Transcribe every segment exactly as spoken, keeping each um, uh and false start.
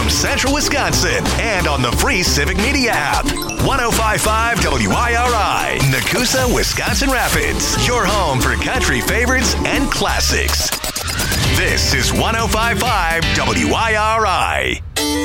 from Central Wisconsin and on the free Civic Media app. one oh five point five W I R I, Nakusa, Wisconsin Rapids. Your home for country favorites and classics. This is one oh five point five W I R I.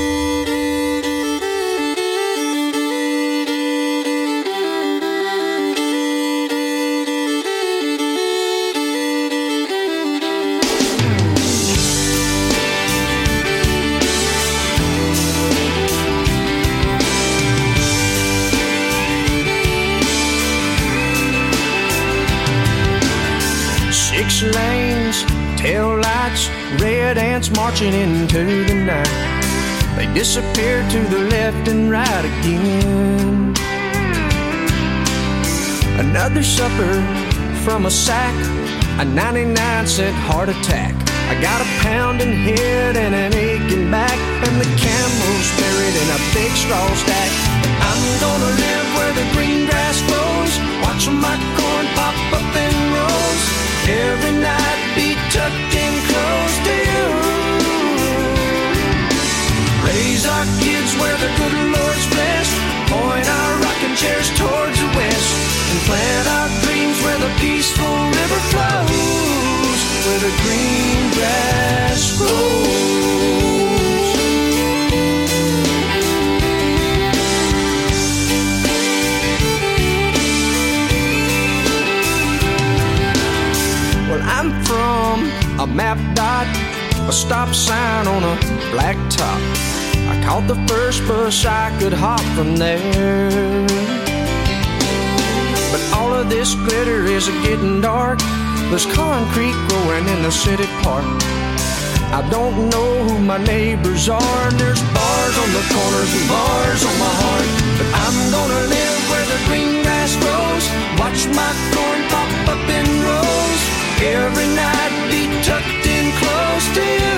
Six lanes, tail lights, red ants marching into the night. They disappear to the left and right again. Another supper from a sack, a ninety-nine cent heart attack. I got a pounding head and an aching back, and the camel's buried in a big straw stack. I'm gonna live where the green grass grows, watching my corn pop up in rows. Every night be tucked in close to you. Raise our kids where the good Lord's blessed. Point our rocking chairs towards the west. And plant our dreams where the peaceful river flows, where the green grass grows. Well, I'm from a map dot, a stop sign on a black top. I caught the first bus I could hop from there. But all of this glitter is getting dark. There's concrete growing in the city park. I don't know who my neighbors are. There's bars on the corners and bars on my heart. But I'm gonna live where the green grass grows, watch my corn pop up in rows. Every night be tucked in close to you.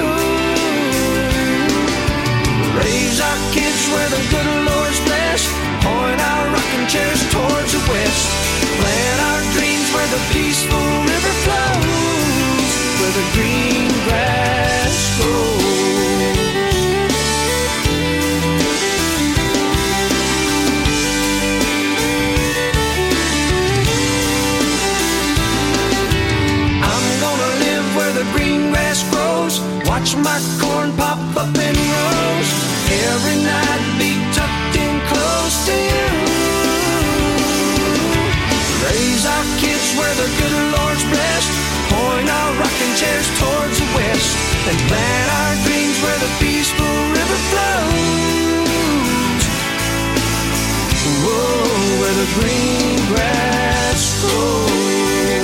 Raise our kids where the good Lord's blessed. Point our rocking chairs towards the west. Plant our dreams where the peaceful river flows, where the green grass grows. Green grass grows, watch my corn pop up in rows. Every night be tucked in close to you. Raise our kids where the good Lord's blessed. Point our rocking chairs towards the west. And plant our dreams where the peaceful river flows. Whoa, where the green grass grows.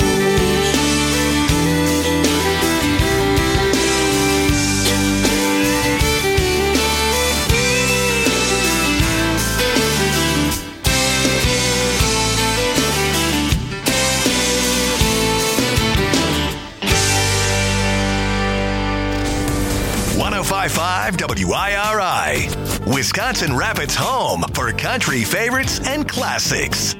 one oh five point five W I R I, Wisconsin Rapids' home for country favorites and classics.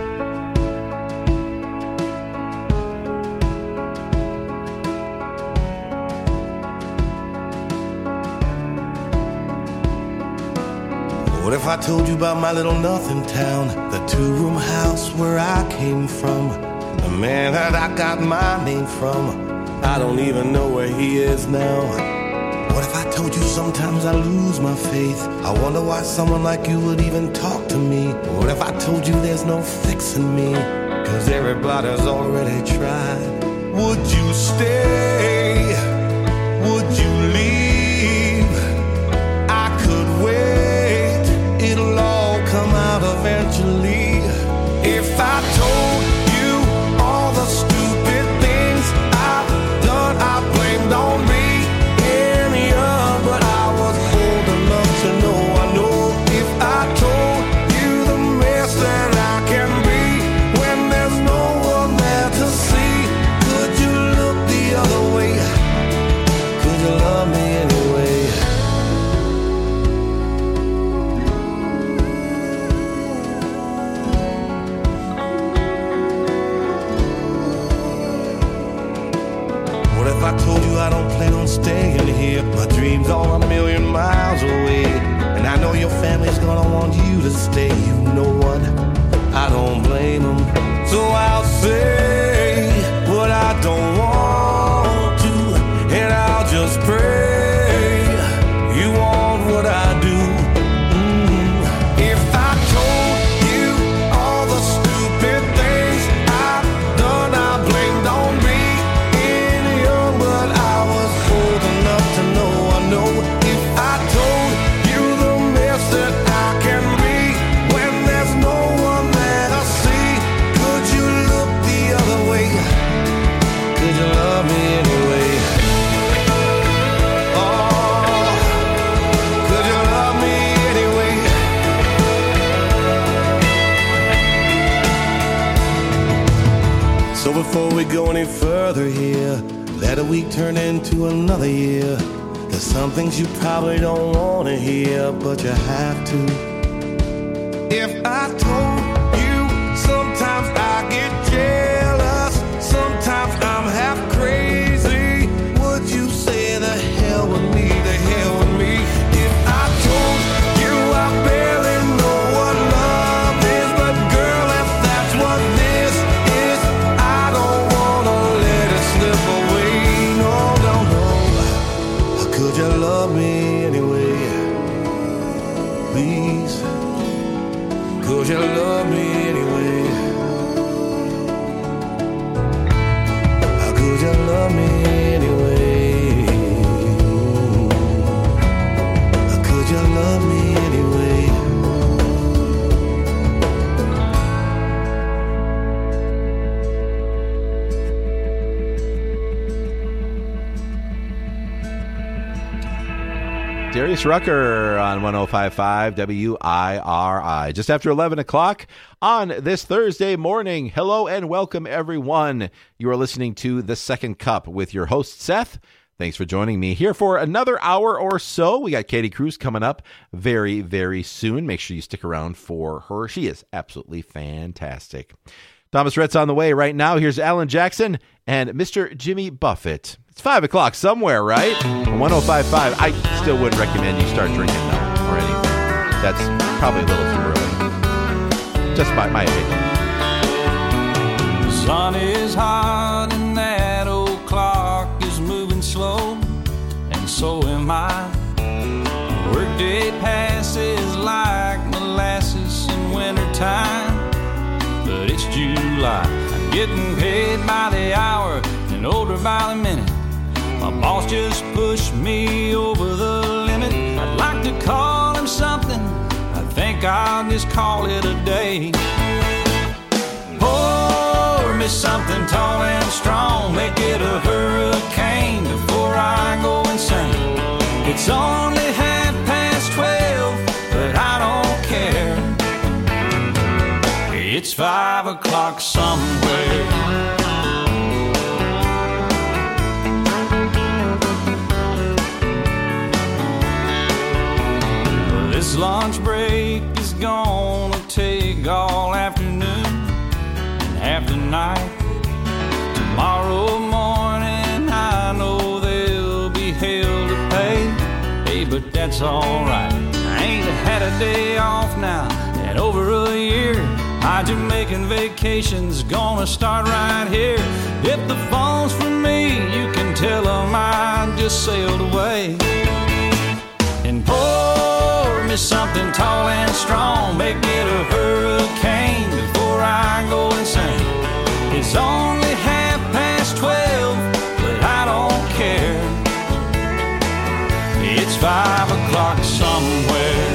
What if I told you about my little nothing town, the two-room house where I came from, the man that I got my name from? I don't even know where he is now. What if I told you sometimes I lose my faith? I wonder why someone like you would even talk to me. What if I told you there's no fixing me, 'cause everybody's already tried? Would you stay? Would you leave? I could wait, it'll all come out eventually. If I told you all the stupid things I've done, I blamed on me. But I was old enough to know, I know if I told you the mess that I can be when there's no one there to see, could you look the other What if I told you I don't plan on staying here? My dreams are a million miles away, and I know your family's gonna want you to stay. You know what? I don't blame them. So I'll say what I don't want to, and I'll just pray you want what I do. Mm. If I told you all the stupid things I've done, I blamed on being young, but I was old enough to know I know. If I told you the mess that I can be when there's no one there to see, could you look the other way? Could you love me anyway? Oh, could you love me anyway? So before we go any further here, let a week turn into another year. There's some things you probably don't want to hear, but you have to. If I told you sometimes I get jealous, sometimes I'm half crazy, would you say the hell with me, the hell with me? If I told you I barely know what love is, but girl, if that's what this is, I don't wanna let it slip away. No, no, no. Could you love me anyway? Please. Could you love me anyway? Could you love me anyway? Could you love me anyway? Darius Rucker on one oh five point five W I R I. Just after eleven o'clock on this Thursday morning. Hello and welcome, everyone. You are listening to The Second Cup with your host, Seth. Thanks for joining me here for another hour or so. We got Katie Cruz coming up very, very soon. Make sure you stick around for her. She is absolutely fantastic. Thomas Rhett's on the way right now. Here's Alan Jackson and Mister Jimmy Buffett. It's five o'clock somewhere, right? one oh five point five. I still wouldn't recommend you start drinking, though, or anything. That's probably a little too early. Just my, my opinion. The sun is hot and that old clock is moving slow, and so am I. Workday passes like molasses in wintertime, but it's July. I'm getting paid by the hour and older by the minute. My boss just pushed me over the limit. I'd like to call him something, I think I'll just call it a day. Pour me something tall and strong, make it a hurricane before I go insane. It's only half past twelve, but I don't care. It's five o'clock somewhere. This lunch break is gonna take all afternoon and half the night. Tomorrow morning I know there'll be hell to pay. Hey, but that's alright. I ain't had a day off now in over a year. My Jamaican vacation's gonna start right here. If the phone's for me, you can tell them I just sailed away. And pour me something tall and strong, make it a hurricane before I go insane. It's only half past twelve, but I don't care. It's five o'clock somewhere.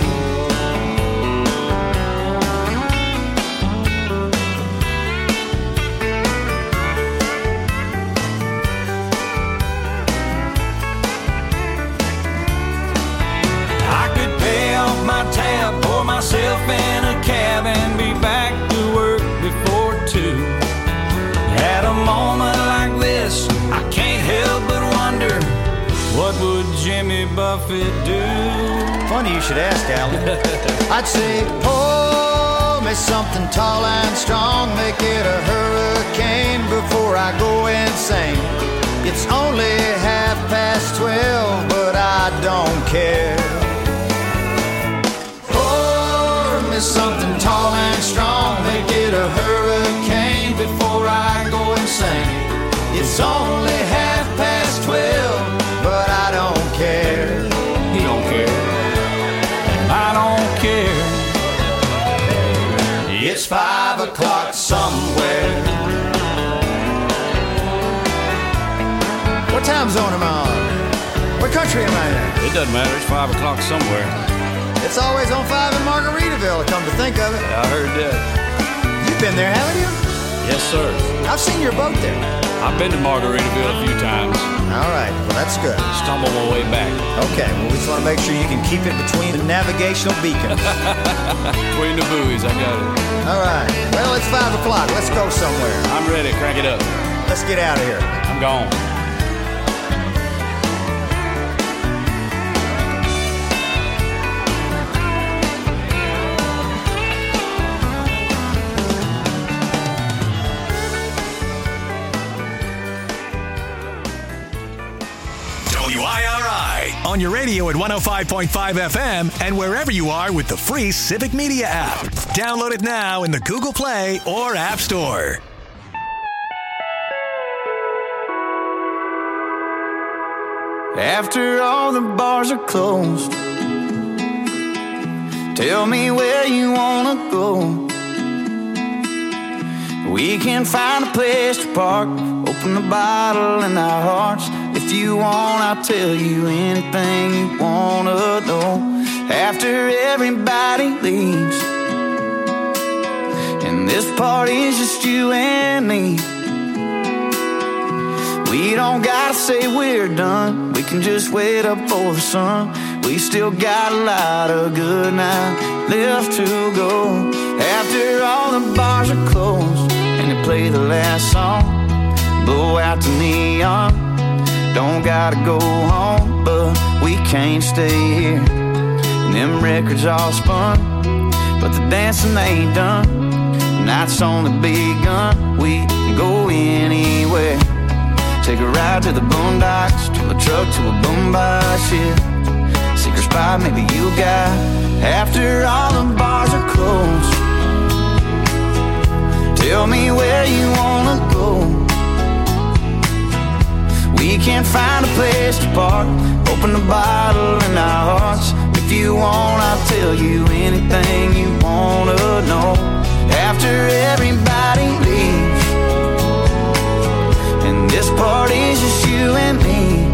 Tab, pour myself in a cab and be back to work before two. At a moment like this, I can't help but wonder, what would Jimmy Buffett do? Funny you should ask, Alan. I'd say, pour me something tall and strong, make it a hurricane before I go insane. It's only half past twelve, but I don't care. Pour me something tall and strong, make it a hurricane before I go insane. It's only half past twelve, but I don't care. He don't care, and I don't care. It's five o'clock somewhere. What time zone am I on? What country am I in? It doesn't matter. It's five o'clock somewhere. It's always on five in Margaritaville, come to think of it. I heard that. You've been there, haven't you? Yes, sir. I've seen your boat there. I've been to Margaritaville a few times. All right, well, that's good. Stumbled my way back. Okay, well, we just want to make sure you can keep it between the navigational beacons. Between the buoys, I got it. All right, well, it's five o'clock. Let's go somewhere. I'm ready. Crank it up. Let's get out of here. I'm gone. W I R I on your radio at one oh five point five F M and wherever you are with the free Civic Media app. Download it now in the Google Play or App Store. After all the bars are closed, tell me where you wanna go. We can find a place to park, open the bottle in our hearts. If you want, I'll tell you anything you wanna know. After everybody leaves, and this party's just you and me, we don't gotta say we're done. We can just wait up for the sun. We still got a lot of good night left to go. After all the bars are closed and they play the last song, blow out the neon. Don't gotta go home, but we can't stay here. And them records all spun, but the dancing ain't done. Night's only begun. We can go anywhere. Take a ride to the boondocks, to a truck, to a boombox, yeah. Secret spot maybe you got. After all the bars are closed, tell me where you wanna go. We can't find a place to park, open the bottle in our hearts. If you want, I'll tell you anything you wanna know. After everybody leaves, and this party's just you and me,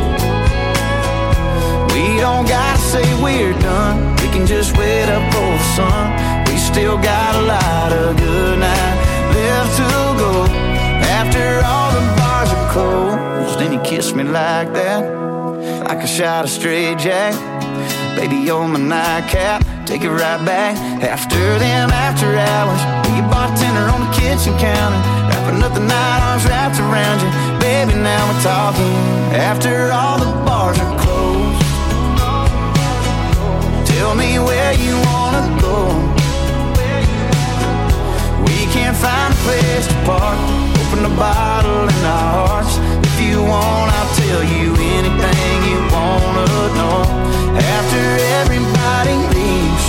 we don't gotta say we're done. We can just wait up for the sun. We still got a lot of good night left to go. After all the bars are closed, and you kiss me like that, like a shot of straight jack. Baby, you're my nightcap, take it right back. After them after hours, be a bartender on the kitchen counter, wrapping up the night, arms wrapped around you. Baby, now we're talking. After all the bars are closed, tell me where you wanna go. We can't find a place to park, open the bottle in our hearts. If you want, I'll tell you anything you wanna know. After everybody leaves,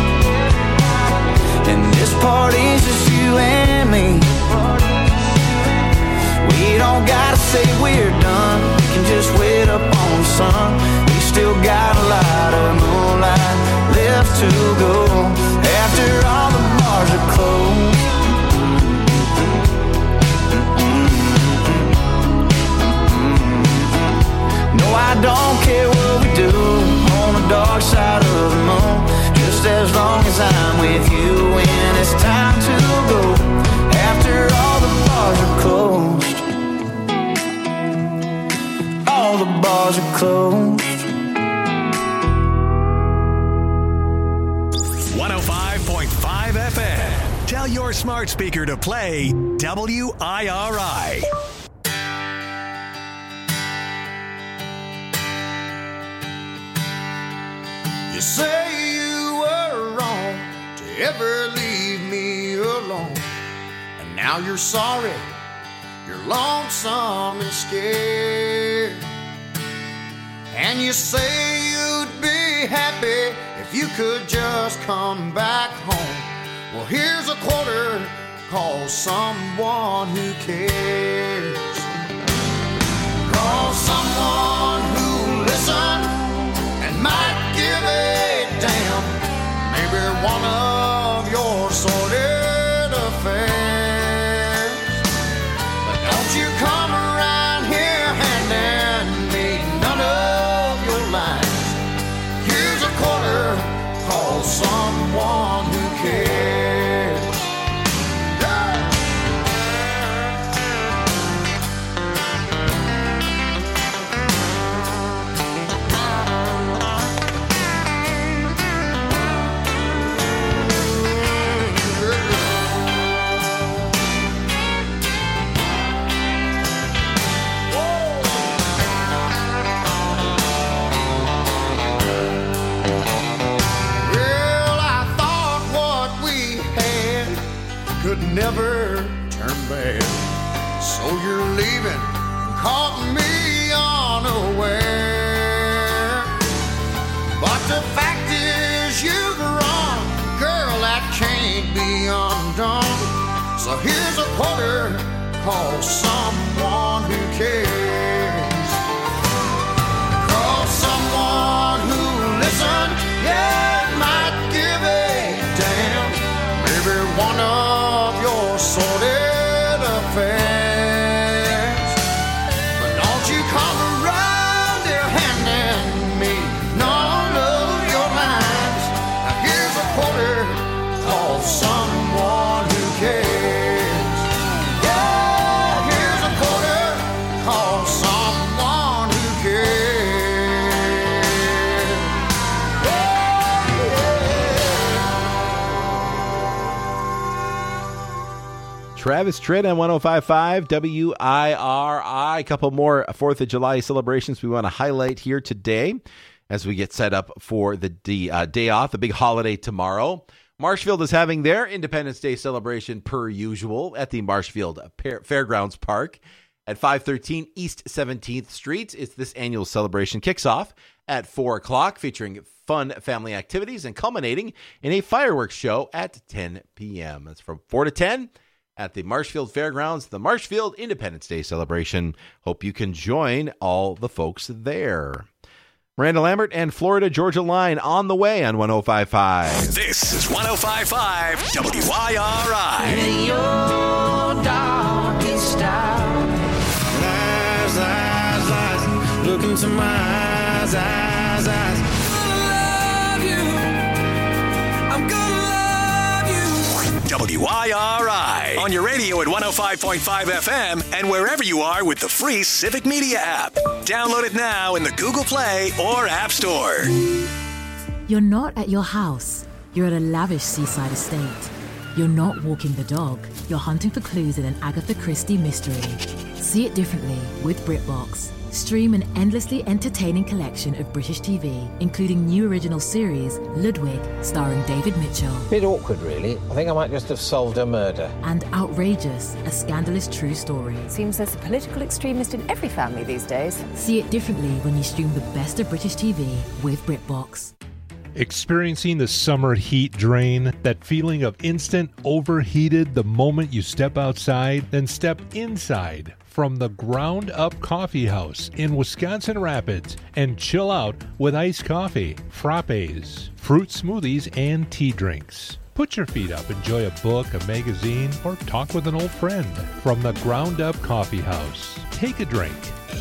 and this party's just you and me, we don't gotta say we're done. We can just wait up on the sun. We still got a lot of moonlight left to go. After all the bars are closed, I don't care what we do on the dark side of the moon, just as long as I'm with you when it's time to go. After all the bars are closed, all the bars are closed. one oh five point five F M. Tell your smart speaker to play W I R I. You say you were wrong to ever leave me alone, and now you're sorry, you're lonesome and scared. And you say you'd be happy if you could just come back home. Well, here's a quarter, call someone who cares. Call someone who'll listen and might give a damn. Maybe one of your sordid affairs. But don't you come around here handing me none of your lines. Here's a quarter, call someone who cares. Never turn bad. So you're leaving, caught me unaware. But the fact is you've run, girl, that can't be undone. So here's a quarter, call someone who cares. Call someone who'll listen, yeah, might give a damn. Maybe one of your sordid affairs. But don't you come around here handing me none of your lines. Now here's a quarter, call someone who cares. Yeah, here's a quarter, call someone who cares. Oh, yeah. Travis Tritt on one oh five point five W I R I. A couple more fourth of July celebrations we want to highlight here today as we get set up for the, the uh, day off, the big holiday tomorrow. Marshfield is having their Independence Day celebration per usual at the Marshfield Fairgrounds Park at five thirteen East seventeenth Street. It's this annual celebration kicks off at four o'clock, featuring fun family activities and culminating in a fireworks show at ten p.m. That's from four to ten at the Marshfield Fairgrounds, the Marshfield Independence Day celebration. Hope you can join all the folks there. Miranda Lambert and Florida Georgia Line on the way on one oh five point five. This is one oh five point five W I R I. In your darkest hour, Eyes, eyes, eyes, look into my eyes, eyes, eyes. W I R I. On your radio at one oh five point five F M and wherever you are with the free Civic Media app. Download it now in the Google Play or App Store. You're not at your house. You're at a lavish seaside estate. You're not walking the dog. You're hunting for clues in an Agatha Christie mystery. See it differently with BritBox. Stream an endlessly entertaining collection of British T V, including new original series Ludwig, starring David Mitchell. Bit awkward, really. I think I might just have solved a murder. And Outrageous, a scandalous true story. Seems there's a political extremist in every family these days. See it differently when you stream the best of British T V with BritBox. Experiencing the summer heat drain, that feeling of instant overheated the moment you step outside, then step inside from the Ground Up Coffee House in Wisconsin Rapids and chill out with iced coffee, frappes, fruit smoothies, and tea drinks. Put your feet up, enjoy a book, a magazine, or talk with an old friend from the Ground Up Coffee House. Take a drink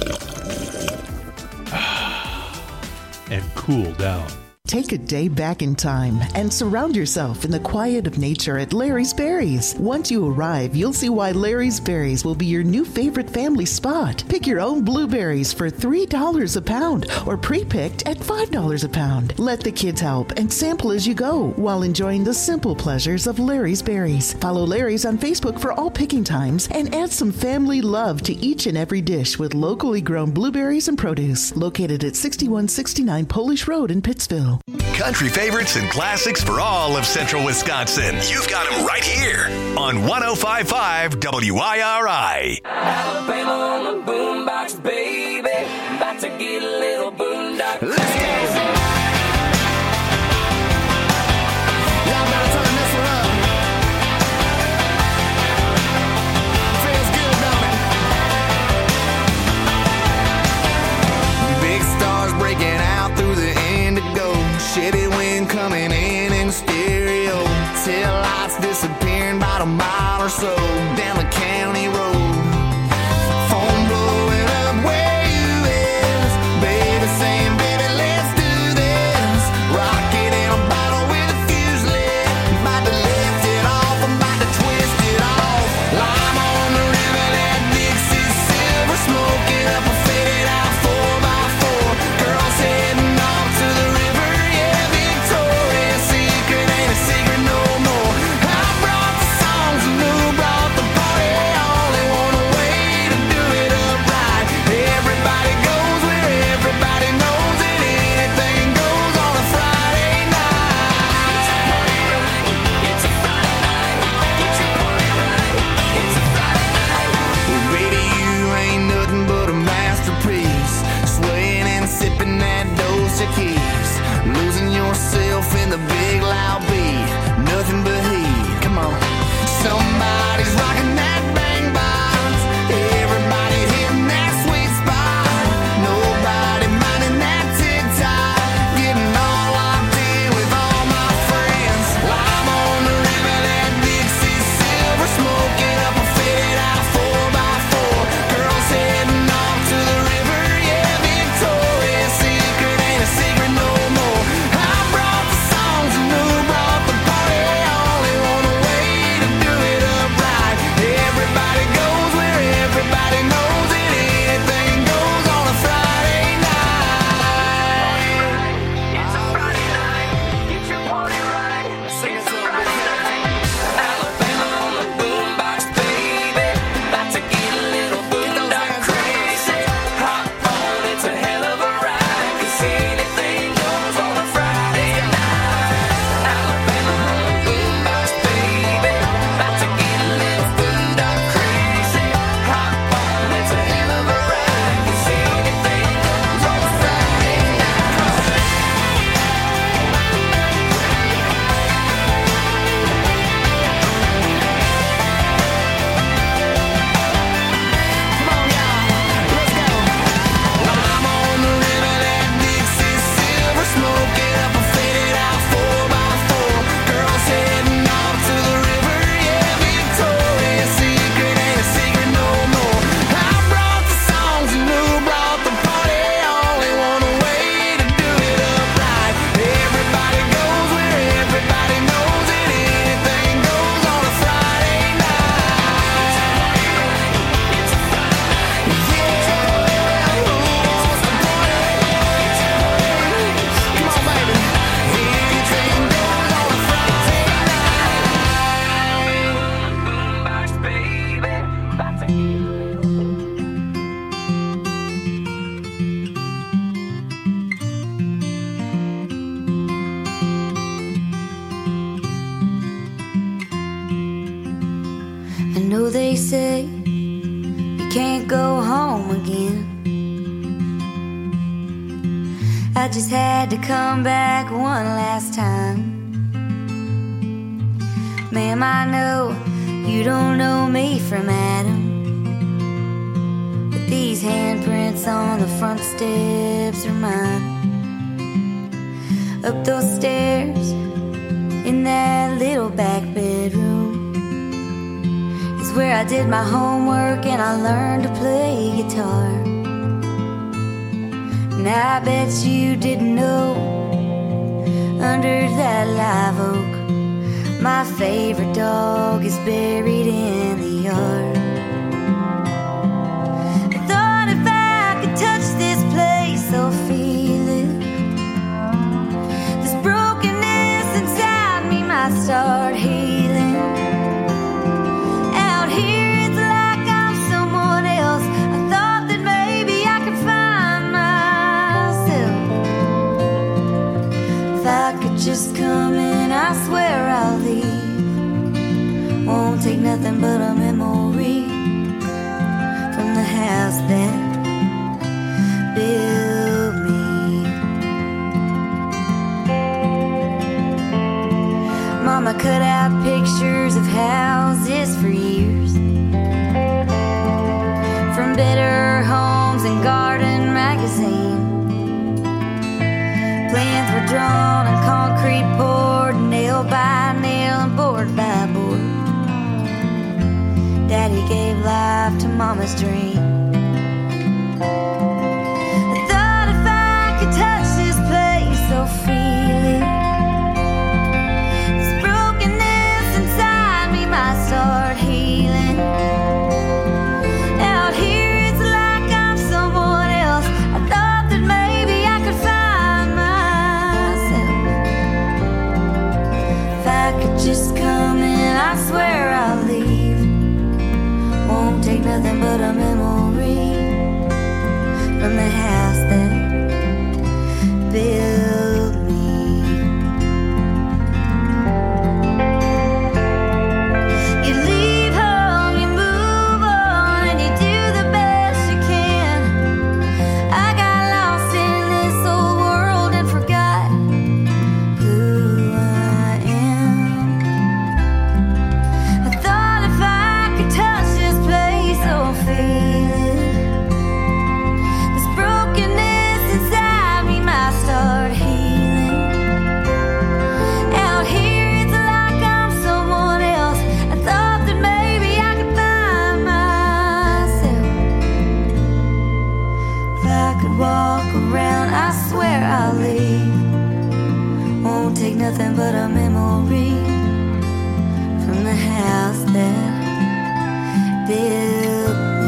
and cool down. Take a day back in time and surround yourself in the quiet of nature at Larry's Berries. Once you arrive, you'll see why Larry's Berries will be your new favorite family spot. Pick your own blueberries for three dollars a pound or pre-picked at five dollars a pound. Let the kids help and sample as you go while enjoying the simple pleasures of Larry's Berries. Follow Larry's on Facebook for all picking times and add some family love to each and every dish with locally grown blueberries and produce. Located at sixty-one sixty-nine Polish Road in Pittsville. Country favorites and classics for all of central Wisconsin. You've got them right here on one oh five point five W I R I. Alabama on the boombox, baby. About to get a little boondock. Let's go. Y'all better turn this one up. Feels good, don't it? Big stars breaking out through the indigo. Chevy wind coming in in stereo. Tail lights disappearing about a mile or so down the county road. Phone blowing up where you is. Baby saying, baby, let's do this. Rocket in a bottle with a fuse lit. About to lift it off, I'm about to twist it off. Lime on the river, that Dixie silver. Smoking up a faded out four by four. Girls heading off to the river. Secret no more. I brought the songs and who brought the party. Only one way to do it up right. Everybody goes where everybody knows it. Anything goes on a Friday night. It's a Friday night. Get your party right. It's a Friday night. Well, baby, you ain't nothing but a masterpiece. Swaying and sipping that Dos Equis. Losing yourself in the big loud beat. Nothing but heat. Come on. Somebody's rocking that bang box. Everybody hitting that sweet spot. Nobody minding that tick-tock. Getting all locked in with all my friends. Lime on the river, that Dixie silver. Smoking up a faded out four by four. Girls heading off to the river. Yeah, Victoria's Secret ain't a secret no more. I brought the songs and who brought the party. Only one way to do it up right. Everybody goes where everybody knows it. Anything goes on a Friday night. It's a Friday night. Get your party right. Sing it to Alabama on the boombox, baby. About to get a little boondock crazy. Hop on, it's a hell of a ride. 'Cause anything goes on a Friday night. Alabama on the boombox, baby. About to get a little boondock crazy. Hop on, it's a hell of a ride. 'Cause anything goes on a Friday night. Come on, y'all. Let's go. Lime on the river, that Dixie silver. Smoking up a faded out four by four. Girls heading off to the river. Yeah, Victoria's Secret ain't a secret no more. I brought the songs and who brought the party. Only one way to do it up right. Everybody goes where everybody knows it. Anything goes on a Friday night. It's a Friday night. Yeah, who's the party? Come on, baby. Anything goes on a Friday night. Boombox, baby. About to get a I know they say you can't go home again. I just had to come back one last time. Ma'am, I know you don't know me from Adam, but these handprints on the front steps are mine. Up those stairs in that little back bedroom is where I did my homework and I learned to play guitar. And I bet you didn't know, under that live oak, my favorite dog is buried in the yard. I thought if I could touch this place or feel it, this brokenness inside me might start healing. Out here it's like I'm someone else. I thought that maybe I could find myself. magazine. Plans were drawn and concrete poured, nail by nail and board by board. Daddy gave life to Mama's dream. I thought if I could touch this place so freely, this brokenness inside me might start healing. Out here it's like I'm someone else. I thought that maybe I could find myself. If I could just come in, I swear I'll leave. Won't take nothing but a memory from the house that built me. You leave home, you move on, and you do the best you can. I got lost in this old world and forgot who I am. I thought if I could touch this place so feel it, this brokenness inside me might start healing. Out here it's like I'm someone else. I thought that maybe I could find myself. If I could walk around, I swear I'll leave. Won't take nothing but a memory from the house that built me.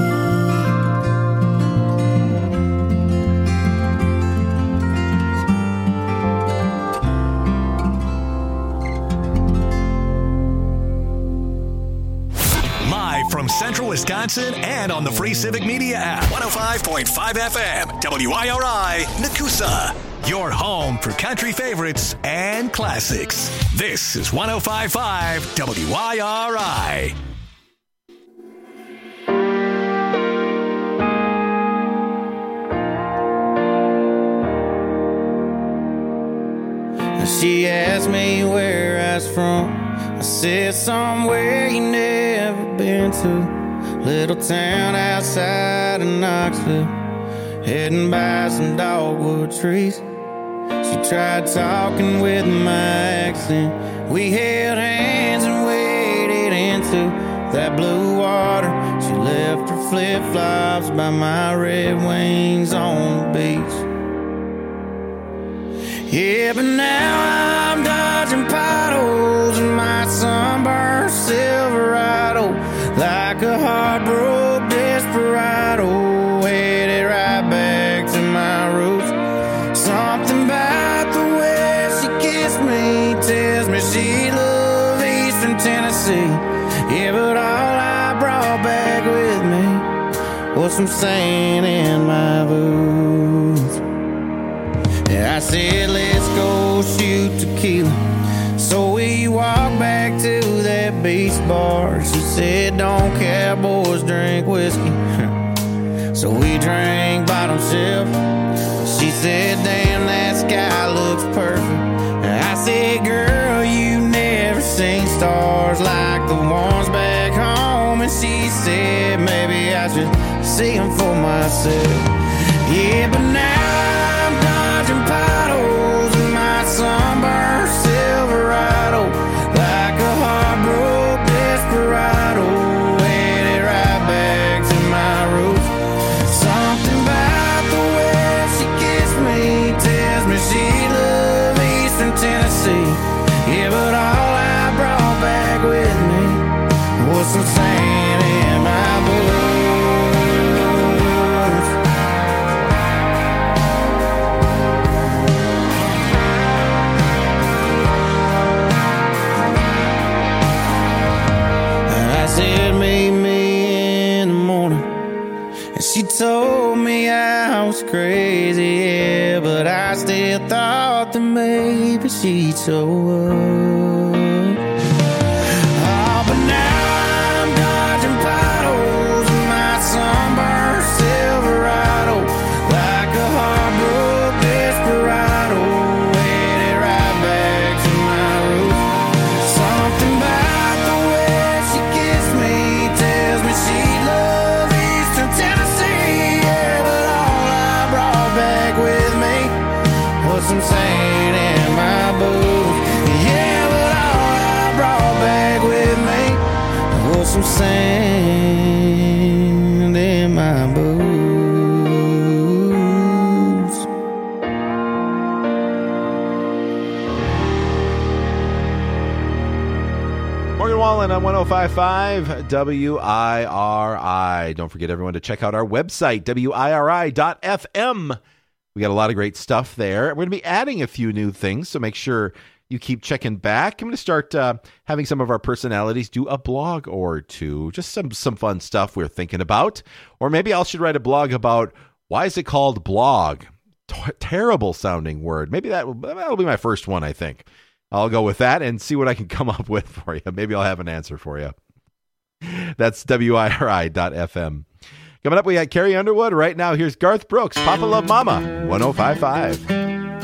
Live from Central Wisconsin and on the free Civic Media app. one oh five point five F M, W I R I, Nakusa. Your home for country favorites and classics. This is one oh five point five W I R I. She asked me where I was from. I said somewhere you never been to. Little town outside of Knoxville, heading by some dogwood trees. She tried talking with my accent. We held hands and waded into that blue water. She left her flip-flops by my Red Wings on the beach. Yeah, but now I'm dodging potholes in my sunburned Silverado, like a heartbroken desperado, headed right back to my roots. Something about the way she kissed me tells me she loved Eastern Tennessee. Yeah, but all I brought back with me was some sand in my boots. I said, let's go shoot tequila. So we walked back to that beach bar. She said, don't cowboys drink whiskey. So we drank bottom shelf. She said, damn, that sky looks perfect. I said, girl, you never seen stars like the ones back home. And she said, maybe I should see them for myself. Yeah, but now I'm dodging potholes in my sunburned Silverado, like a heartbroken desperado, headed right back to my roots. Something about the way she kissed me tells me she loved Eastern Tennessee. Yeah, but all I brought back with me was some sand in my boots. Said meet me in the morning, and she told me I was crazy, yeah, but I still thought that maybe she'd show up. Oh, but now I'm dodging potholes in my sunburned Silverado, like a heartbroken desperado, headed right back to my roots. Something about the way she kissed me tells me she loved Eastern Tennessee, yeah, but all I brought back some sand in my boots. Yeah, but all I brought back with me was some sand in my boots. Morgan Wallen on one oh five point five W I R I. Don't forget, everyone, to check out our website, W I R I dot F M. We got a lot of great stuff there. We're going to be adding a few new things, so make sure you keep checking back. I'm going to start uh, having some of our personalities do a blog or two, just some, some fun stuff we're thinking about. Or maybe I should write a blog about why is it called blog? T- terrible sounding word. Maybe that will, that'll be my first one, I think. I'll go with that and see what I can come up with for you. Maybe I'll have an answer for you. That's W I R I dot F M. Coming up, we got Carrie Underwood. Right now, here's Garth Brooks, Papa Love Mama, one oh five point five.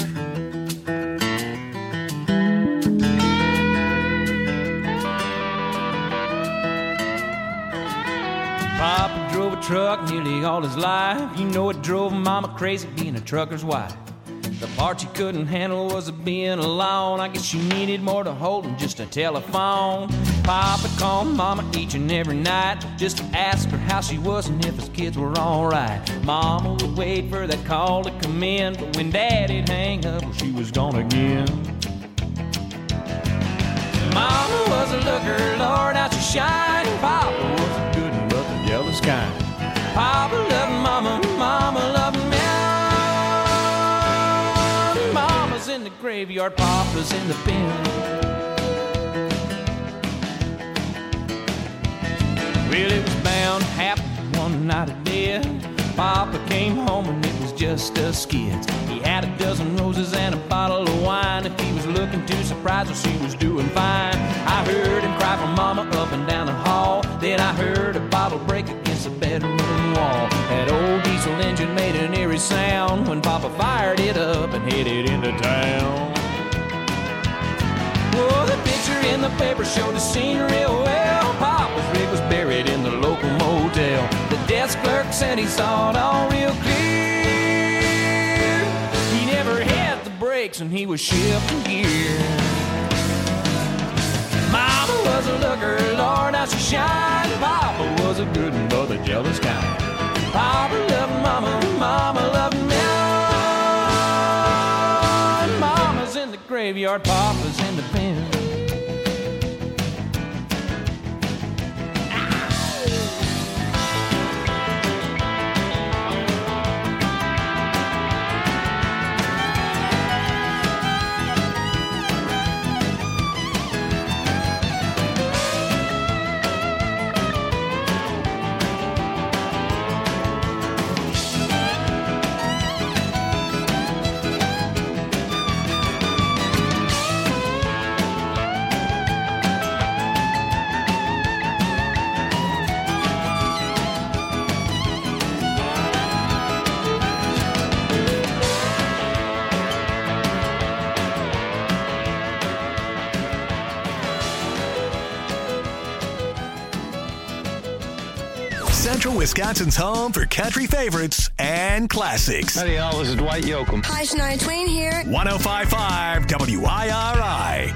Papa drove a truck nearly all his life. You know it drove Mama crazy being a trucker's wife. The part she couldn't handle was being alone. I guess she needed more to hold than just a telephone. Papa called Mama each and every night just to ask her how she was and if his kids were alright. Mama would wait for that call to come in, but when Daddy'd hang up, well, she was gone again. Mama was a looker, Lord, how she shined. Papa was a good one, but the jealous kind. Papa loved Mama, Mama loved me. Mama's in the graveyard, Papa's in the pen. Well, it was bound to happen one night of death. Papa came home and it was just us kids. He had a dozen roses and a bottle of wine. If he was looking too surprised, well, she was doing fine. I heard him cry for Mama up and down the hall. Then I heard a bottle break against the bedroom wall. That old diesel engine made an eerie sound when Papa fired it up and headed into town. Oh, the picture in the paper showed the scene real well. Papa's rig was buried in the local motel. The desk clerk said he saw it all real clear. He never had the brakes and he was shifting gear. Mama was a looker, Lord, how she shined. Papa was a good one, but the jealous kind. Papa loved Mama, Mama loved me. Mama's in the graveyard, Papa's in the pen. Central Wisconsin's home for country favorites and classics. Howdy, y'all. This is Dwight Yoakam. Hi, Shania Twain here. one oh five point five W I R I.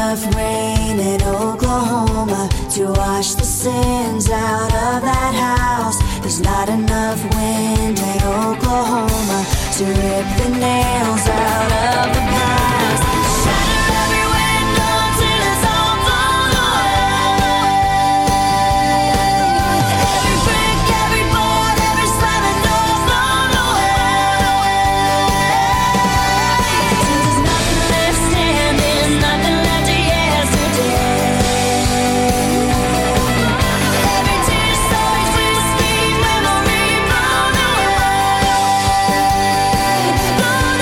enough rain in Oklahoma to wash the sins out of that house. There's not enough wind in Oklahoma to rip the nails out of the past. Shatter every window until it's all blown away. Every brick, every board, every slamming door blown away. Till there's nothing left standing, nothing left of yesterday. Every tear so sweet, sweet memory blown away, blown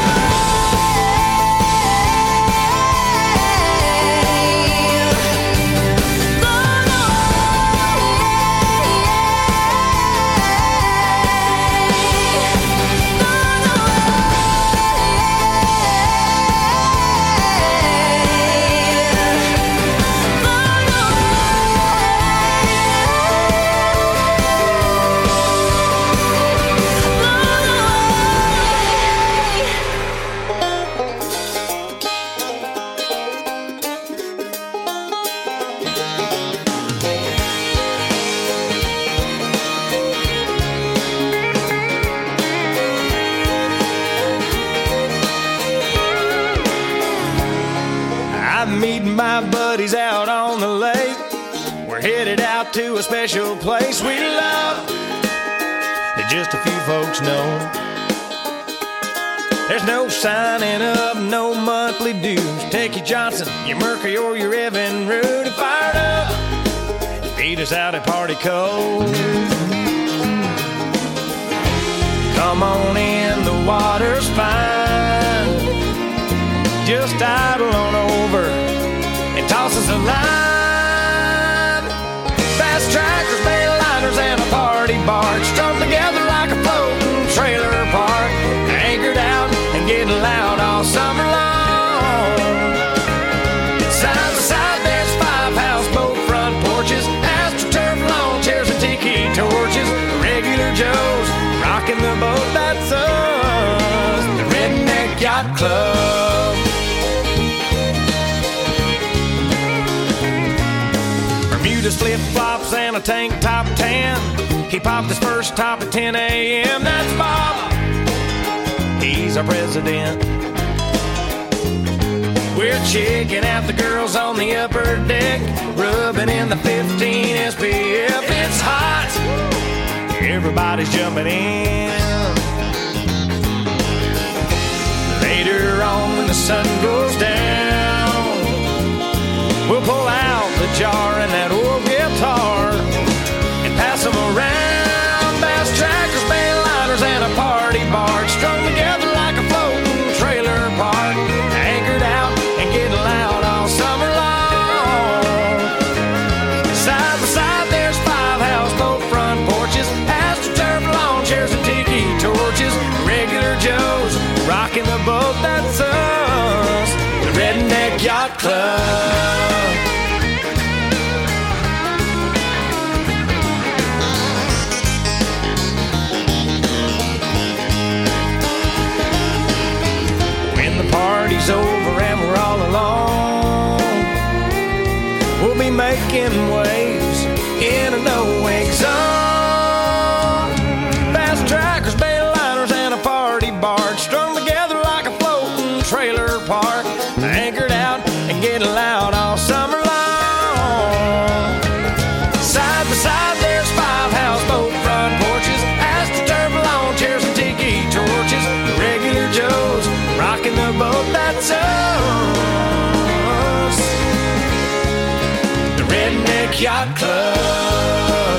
I'm meeting my buddies out on the lake. We're headed out to a special place we love that just a few folks know. There's no signing up, no monthly dues. Take your Johnson, your Mercury, or your Evan Root and fired up. Beat us out at Party Cove. Come on in, the water's fine. Just idle on over and toss us a line. Fast trackers, bail liners, and a party barge strung together like a floating trailer park. Anchored out and getting loud all summer long. Side by side, there's five houseboat front porches, AstroTurf lawn chairs and tiki torches. Regular Joes rocking the boat, that's us, the Redneck Yacht Club. Bermuda's flip-flops and a tank top tan. He popped his first top at ten a.m. That's Bob, he's our president. We're checking out the girls on the upper deck, rubbing in the fifteen S P F. It's hot, everybody's jumping in. Later on when the sun goes down, we'll pull out the jar and that old guitar and pass them around. Bass trackers, bail liners, and a party barge strung together like a floating trailer park. Anchored out and getting loud all summer long. Side by side, there's five houseboat front porches, AstroTurf lawn chairs and tiki torches. Regular Joes rocking the boat, that's us, the Redneck Yacht Club. When the party's over and we're all alone, we'll be making waves in a no-wake zone. Fast trackers, bail liners, and a party barge strung together like a floating trailer park. Anchored out and getting loud all summer long. Side by side, there's five houseboat front porches, AstroTurf lawn chairs and tiki torches. Regular Joes rocking the boat, that's us, the Redneck Yacht Club.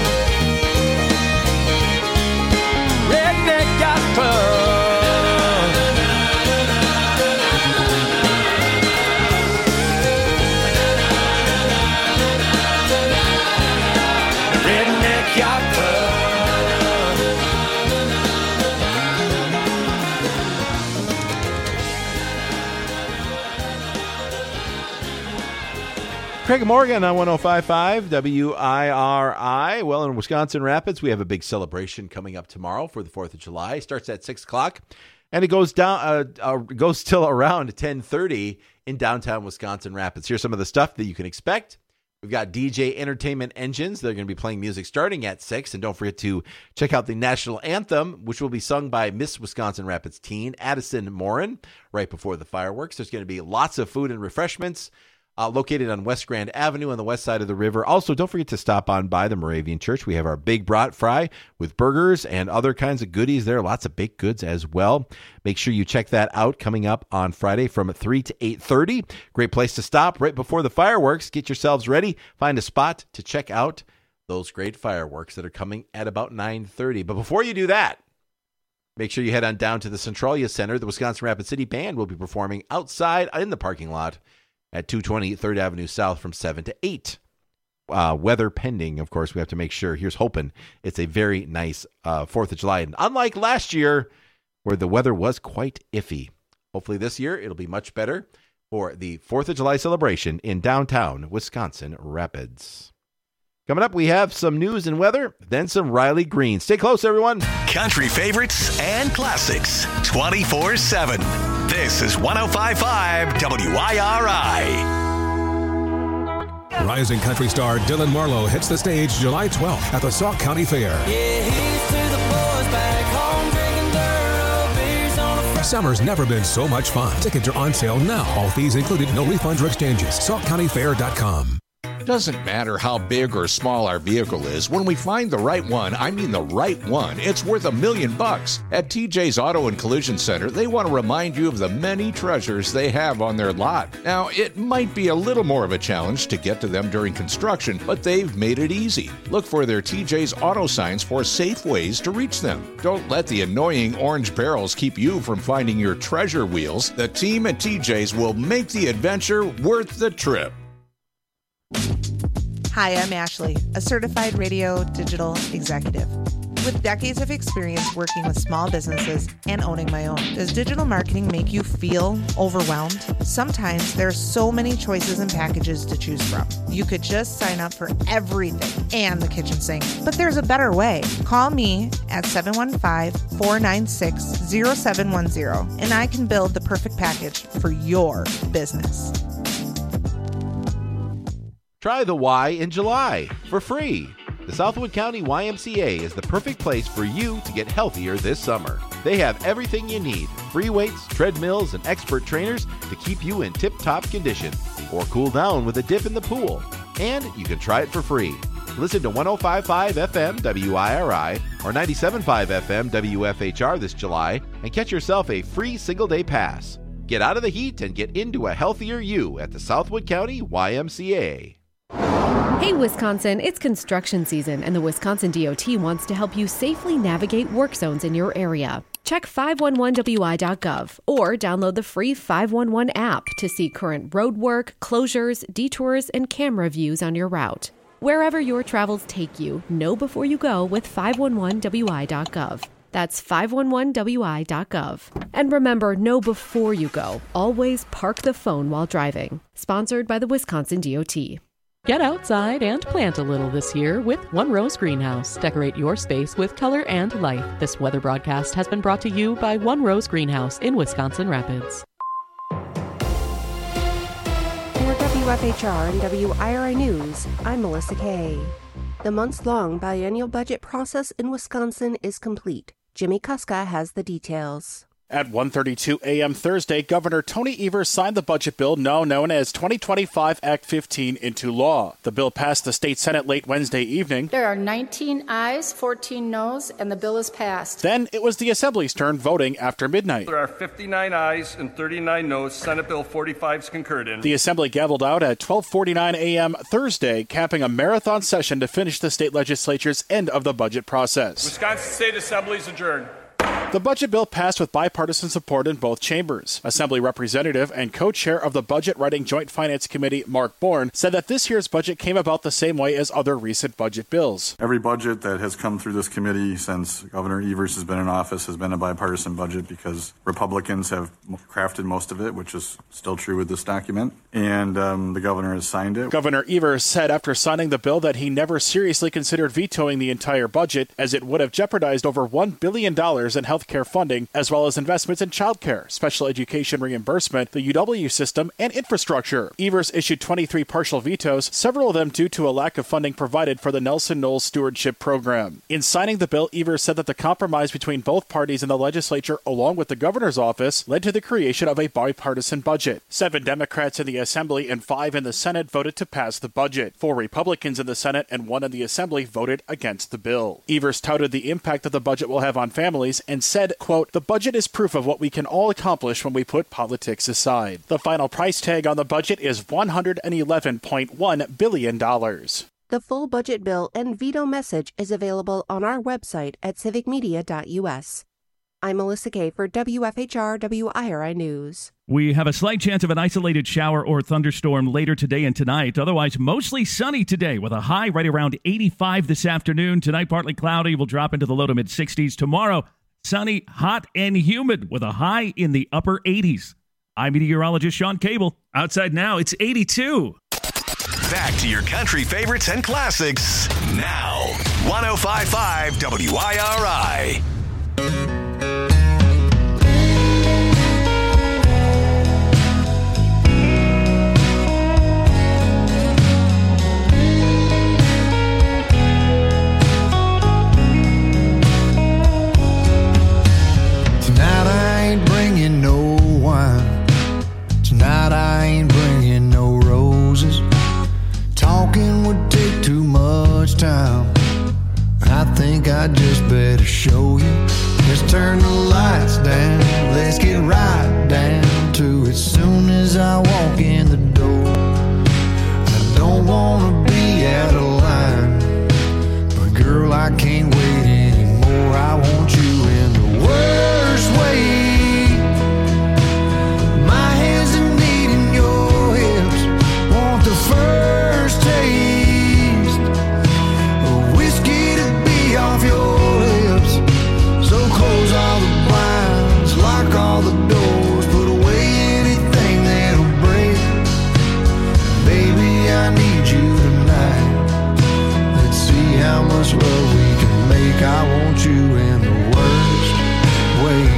Redneck Yacht Club. Redneck Yacht Club. Craig Morgan on one oh five point five W I R I. Well, in Wisconsin Rapids, we have a big celebration coming up tomorrow for the fourth of July. It starts at six o'clock, and it goes down, uh, uh, goes till around ten thirty in downtown Wisconsin Rapids. Here's some of the stuff that you can expect. We've got D J Entertainment Engines. They're going to be playing music starting at six. And don't forget to check out the national anthem, which will be sung by Miss Wisconsin Rapids teen Addison Morin right before the fireworks. There's going to be lots of food and refreshments uh, located on West Grand Avenue on the west side of the river. Also, don't forget to stop on by the Moravian Church. We have our Big Brat Fry with burgers and other kinds of goodies there. Lots of baked goods as well. Make sure you check that out coming up on Friday from three to eight thirty. Great place to stop right before the fireworks. Get yourselves ready. Find a spot to check out those great fireworks that are coming at about nine thirty. But before you do that, make sure you head on down to the Centralia Center. The Wisconsin Rapid City Band will be performing outside in the parking lot at two twenty third Avenue South from seven to eight. Uh, weather pending, of course, we have to make sure. Here's hoping it's a very nice uh, fourth of July. And unlike last year, where the weather was quite iffy, hopefully this year it'll be much better for the fourth of July celebration in downtown Wisconsin Rapids. Coming up, we have some news and weather, then some Riley Green. Stay close, everyone. Country favorites and classics twenty-four seven. This is one oh five point five W I R I. Rising country star Dylan Marlowe hits the stage July twelfth at the Sauk County Fair. Yeah, here's to the boys back home drinking dirt beers on a Friday. Summer's never been so much fun. Tickets are on sale now. All fees included, no refunds or exchanges. sauk county fair dot com. Doesn't matter how big or small our vehicle is, when we find the right one, I mean the right one, it's worth a million bucks. At T J's Auto and Collision Center, they want to remind you of the many treasures they have on their lot. Now, it might be a little more of a challenge to get to them during construction, but they've made it easy. Look for their T J's Auto signs for safe ways to reach them. Don't let the annoying orange barrels keep you from finding your treasure wheels. The team at T J's will make the adventure worth the trip. Hi, I'm Ashley, a certified radio digital executive. With decades of experience working with small businesses and owning my own, does digital marketing make you feel overwhelmed? Sometimes there are so many choices and packages to choose from. You could just sign up for everything and the kitchen sink, but there's a better way. Call me at seven one five, four nine six, zero seven one zero and I can build the perfect package for your business. Try the Y in July for free. The Southwood County Y M C A is the perfect place for you to get healthier this summer. They have everything you need, free weights, treadmills, and expert trainers to keep you in tip-top condition, or cool down with a dip in the pool. And you can try it for free. Listen to one oh five point five F M W I R I or ninety-seven point five F M W F H R this July and get yourself a free single-day pass. Get out of the heat and get into a healthier you at the Southwood County Y M C A. Hey Wisconsin, it's construction season and the Wisconsin D O T wants to help you safely navigate work zones in your area. Check five one one W I dot gov or download the free five one one app to see current road work, closures, detours, and camera views on your route. Wherever your travels take you, know before you go with five one one W I dot gov. That's five one one W I dot gov. And remember, know before you go. Always park the phone while driving. Sponsored by the Wisconsin D O T. Get outside and plant a little this year with One Rose Greenhouse. Decorate your space with color and life. This weather broadcast has been brought to you by One Rose Greenhouse in Wisconsin Rapids. For W F H R and W I R I News, I'm Melissa Kay. The months-long biennial budget process in Wisconsin is complete. Jimmy Kuska has the details. At one thirty-two a.m. Thursday, Governor Tony Evers signed the budget bill now known as twenty twenty-five Act fifteen into law. The bill passed the state Senate late Wednesday evening. There are nineteen ayes, fourteen noes, and the bill is passed. Then it was the Assembly's turn voting after midnight. There are fifty-nine ayes and thirty-nine noes. Senate Bill forty-five is concurred in. The Assembly gavelled out at twelve forty-nine a.m. Thursday, capping a marathon session to finish the state legislature's end of the budget process. Wisconsin State Assembly is adjourned. The budget bill passed with bipartisan support in both chambers. Assembly Representative and co-chair of the Budget Writing Joint Finance Committee, Mark Bourne, said that this year's budget came about the same way as other recent budget bills. Every budget that has come through this committee since Governor Evers has been in office has been a bipartisan budget because Republicans have crafted most of it, which is still true with this document, and um, the governor has signed it. Governor Evers said after signing the bill that he never seriously considered vetoing the entire budget, as it would have jeopardized over one billion dollars in health health care funding, as well as investments in child care, special education reimbursement, the U W system, and infrastructure. Evers issued twenty-three partial vetoes, several of them due to a lack of funding provided for the Nelson Knowles Stewardship Program. In signing the bill, Evers said that the compromise between both parties in the legislature, along with the governor's office, led to the creation of a bipartisan budget. Seven Democrats in the Assembly and five in the Senate voted to pass the budget. Four Republicans in the Senate and one in the Assembly voted against the bill. Evers touted the impact that the budget will have on families and said, quote, "The budget is proof of what we can all accomplish when we put politics aside." The final price tag on the budget is one hundred eleven point one billion dollars. The full budget bill and veto message is available on our website at civic media dot u s. I'm Melissa Kay for W F H R W I R I News. We have a slight chance of an isolated shower or thunderstorm later today and tonight. Otherwise, mostly sunny today with a high right around eighty-five this afternoon. Tonight, partly cloudy. Will drop into the low to mid sixties. Tomorrow, sunny, hot, and humid with a high in the upper eighties. I'm meteorologist Sean Cable. Outside now, it's eighty-two. Back to your country favorites and classics now. one oh five point five W I R I. Tonight I ain't bringing no wine. Tonight I ain't bringing no roses. Talking would take too much time. I think I just better show you. Let's turn the lights down. Let's get right down to it. Soon as I walk in the door, I don't wanna be out of line, but girl, I can't wait anymore. I want you in the worst way. My hands are needing your hips. Want the first taste of whiskey to be off your lips. So close all the blinds, lock all the doors, put away anything that'll break. Baby, I need you tonight. Let's see how much love we can make. I want you in the worst way.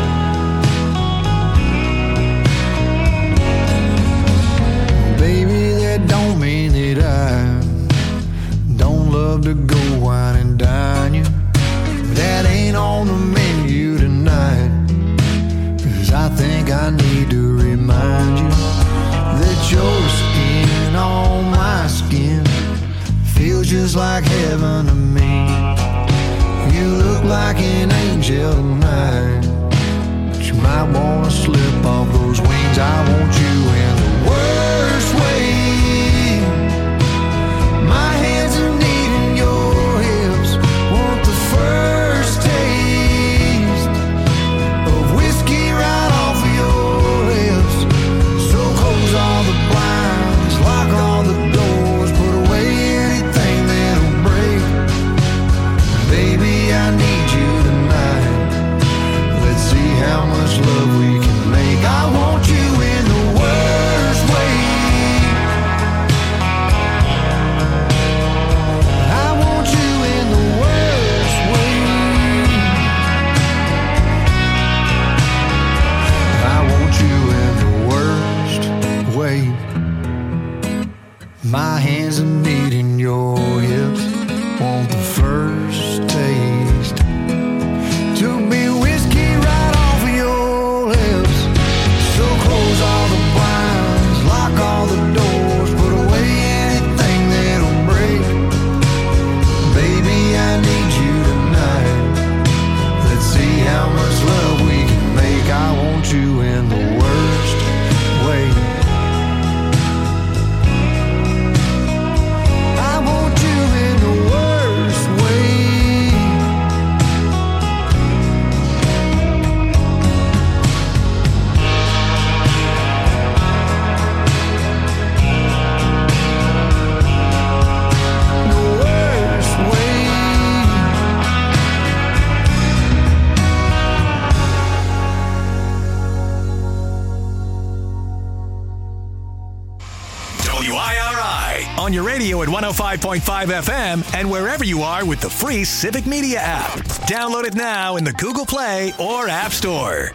Baby, that don't mean that I don't love to go wine and dine you. That ain't on the menu tonight. Cause I think I need to remind you that your skin on my skin feels just like heaven to me. You look like an angel tonight, but you might wanna slip off those wings. I want you in the worst way. My hands are needing your hips. Want the first taste of whiskey right off of your lips. So close all the blinds, lock all the doors, put away anything that'll break. Baby, I need you tonight. Let's see how much love we can make. I want you in the worst way. I want you in the worst way. I want you in the worst way. My hands are needing your hips. Want the first taste to be whiskey right off of your lips. So close all the blinds, lock all the doors, put away anything that'll break. Baby, I need you tonight. Let's see how much love we can make. I want you in the worst way. I want you in W I R I. On your radio at one oh five point five F M and wherever you are with the free Civic Media app. Download it now in the Google Play or App Store.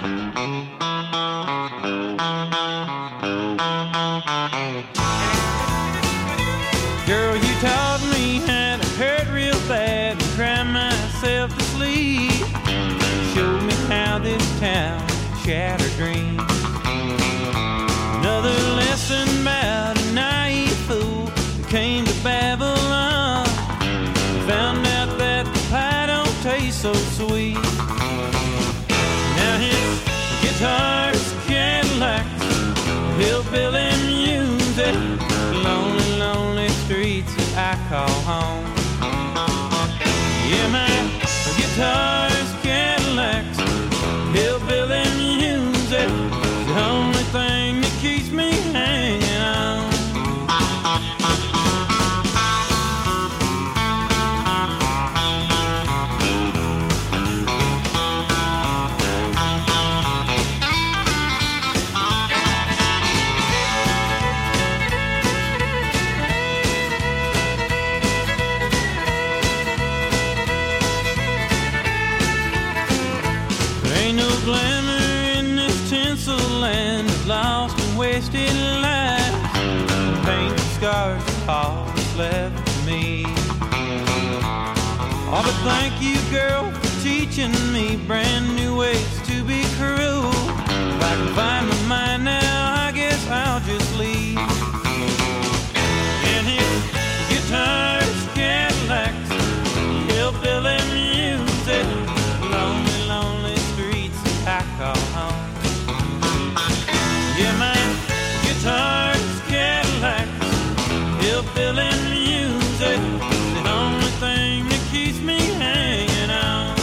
Girl, you taught me how to hurt real bad and cry myself to sleep. Showed me how this town shatter dreams. Another lesson about a naive fool who came to Babylon. Found out that the pie don't taste so sweet. Now his guitar's Cadillacs, hillbilly music, lonely, lonely streets that I call home. Yeah, my guitar's Cadillacs, hillbilly music, the only thing that keeps me hanging on. There ain't no glamour in this tinsel land of lost and wasted life. Paint and scars are all that's left for me. Oh, but thank you, girl, for teaching me brand new ways to be cruel. If I can find my mind now, I guess I'll just leave. And his guitar's Cadillacs, hillbilly music, lonely, lonely streets that I call home. Yeah, my guitar's Cadillacs, hillbilly music, the only thing that keeps me hanging on.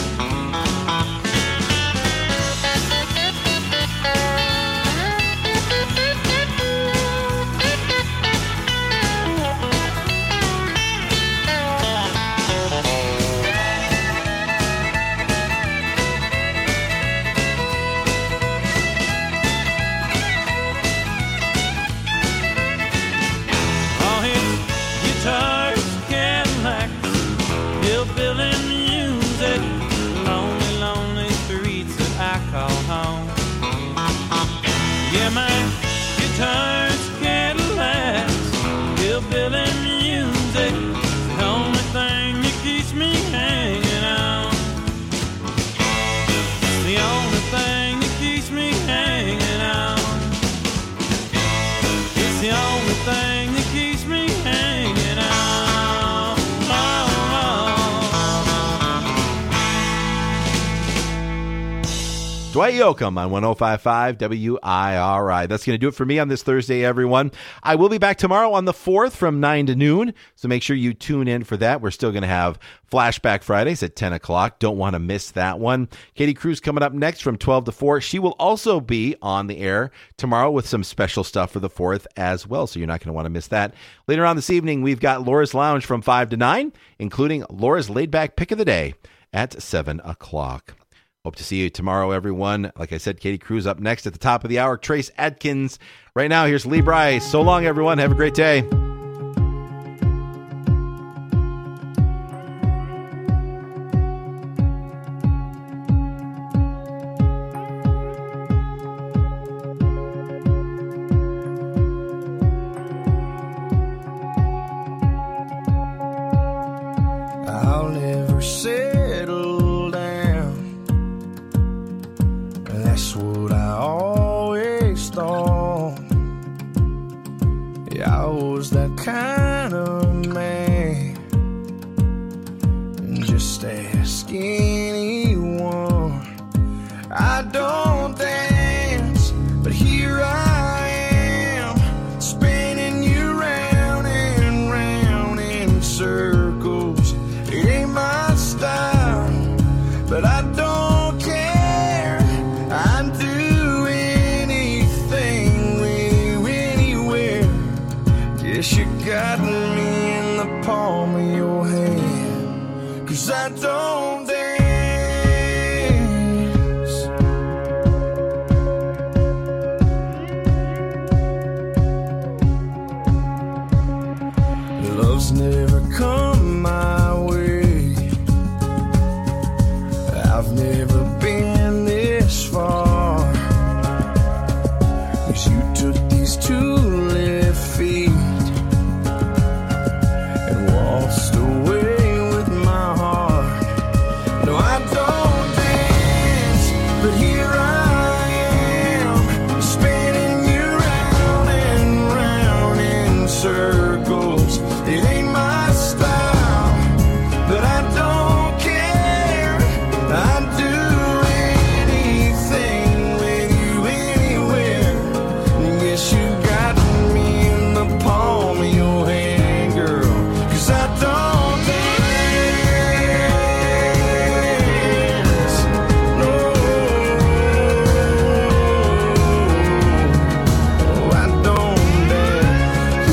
All his guitars, Cadillacs, hillbilly music, lonely, lonely streets that I call home. Yeah, my guitar's Cadillacs, hillbilly music, the only thing that keeps me hanging on. It's the only thing that keeps me hanging on. It's the only thing that keeps me hanging on. Dwight Yoakam on one oh five point five W I R I. That's going to do it for me on this Thursday, everyone. I will be back tomorrow on the fourth from nine to noon, so make sure you tune in for that. We're still going to have Flashback Fridays at ten o'clock. Don't want to miss that one. Katie Cruz coming up next from twelve to four. She will also be on the air tomorrow with some special stuff for the fourth as well, so you're not going to want to miss that. Later on this evening, we've got Laura's Lounge from five to nine, including Laura's Laid Back Pick of the Day at seven o'clock. Hope to see you tomorrow, everyone. Like I said, Katie Cruz up next at the top of the hour. Trace Adkins. Right now, here's Lee Bryce. So long, everyone. Have a great day. I'll never settle down. That's what I always thought. Yeah, I was that kind of man. Just ask anyone. I don't dance, but here I am, spinning you round and round in circles. It ain't my style, but I don't care. I'd do anything with you anywhere. Guess you got me in the palm of your hand, 'cause I don't dance. has never come my way. I've never been this far, 'cause you took these two left feet and waltzed away with my heart. No, I don't dance, but here I am, spinning you round and round in circles. It ain't my style, but I don't care. I'd do anything with you anywhere. And yes, you got me in the palm of your hand, girl, 'cause I don't dance. No, I don't dance.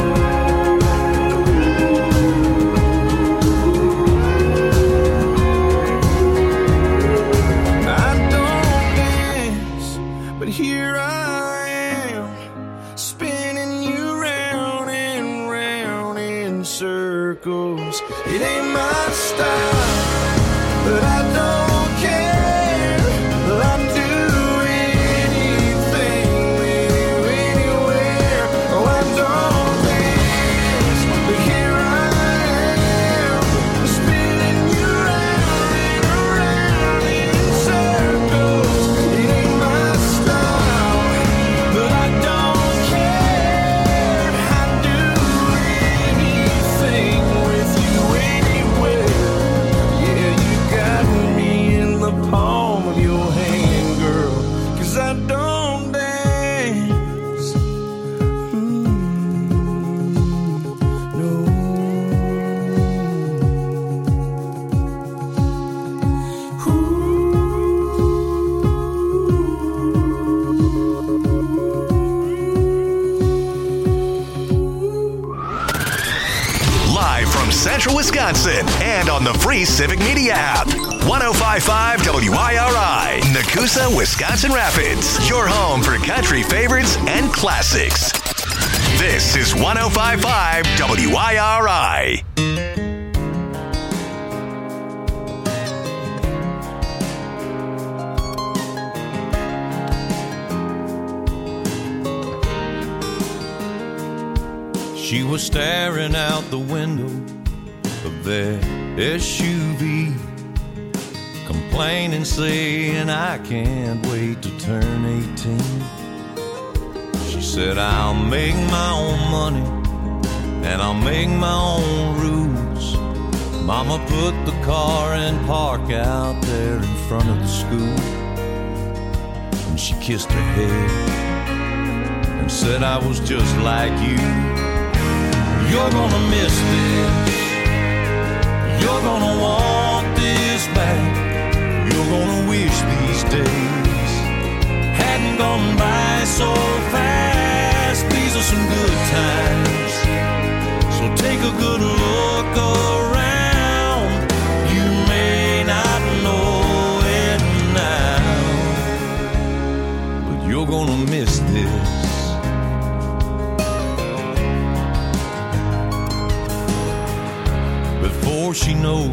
I don't dance, but here I am, spinning you round and round in circles. It ain't my style, but I don't care. I'd do anything with you anywhere. Oh, I don't dance, but here I am, spinning you round and round in circles. It ain't my style, but I don't care. I'd do anything with you anywhere. Yeah, you got me in the palm of your hand, girl, 'cause I don't dance. Mm, no. Live from Central Wisconsin and on the free Civic Media app. one oh five point five W I R I, Nakusa, Wisconsin Rapids. Your home for country favorites and classics. This is one oh five point five W I R I. She was staring out the window of that S U V, complaining, saying, I can't wait to turn eighteen. She said, I'll make my own money and I'll make my own rules. Mama put the car in park out there in front of the school, and she kissed her head and said, I was just like you. You're gonna miss this. You're gonna want this back. You're gonna wish these days hadn't gone by so fast. These are some good times, so take a good look around. You may not know it now, but you're gonna miss this. Before she knows